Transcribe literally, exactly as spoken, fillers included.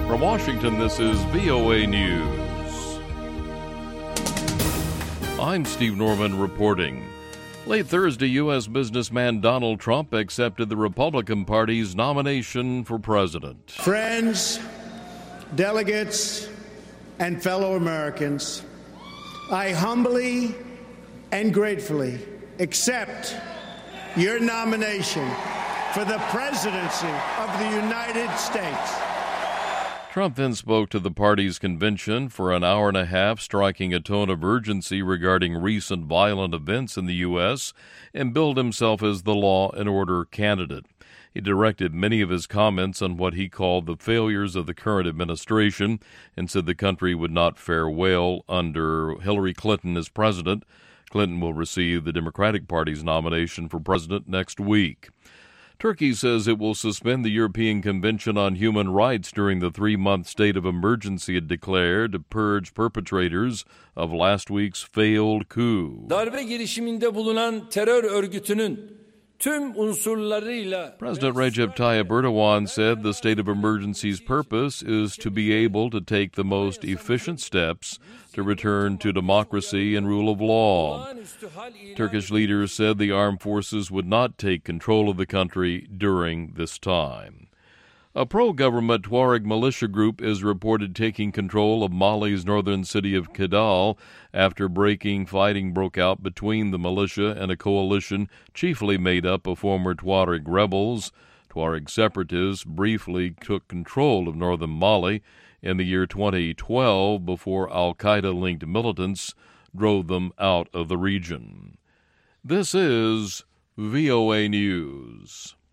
From Washington, this is V O A News. I'm Steve Norman reporting. Late Thursday, U S businessman Donald Trump accepted the Republican Party's nomination for president. Friends, delegates, and fellow Americans, I humbly and gratefully accept your nomination for the presidency of the United States. Trump then spoke to the party's convention for an hour and a half, striking a tone of urgency regarding recent violent events in the U S and billed himself as the law and order candidate. He directed many of his comments on what he called the failures of the current administration and said the country would not fare well under Hillary Clinton as president. Clinton will receive the Democratic Party's nomination for president next week. Turkey says it will suspend the European Convention on Human Rights during the three-month state of emergency it declared to purge perpetrators of last week's failed coup. Darbe girişiminde bulunan terör örgütünün tüm unsurlarıyla President Recep Tayyip Erdogan said the state of emergency's purpose is to be able to take the most efficient steps to return to democracy and rule of law. Turkish leaders said the armed forces would not take control of the country during this time. A pro-government Tuareg militia group is reported taking control of Mali's northern city of Kidal after breaking fighting broke out between the militia and a coalition chiefly made up of former Tuareg rebels. Tuareg separatists briefly took control of northern Mali in the year twenty twelve before al-Qaeda-linked militants drove them out of the region. This is V O A News.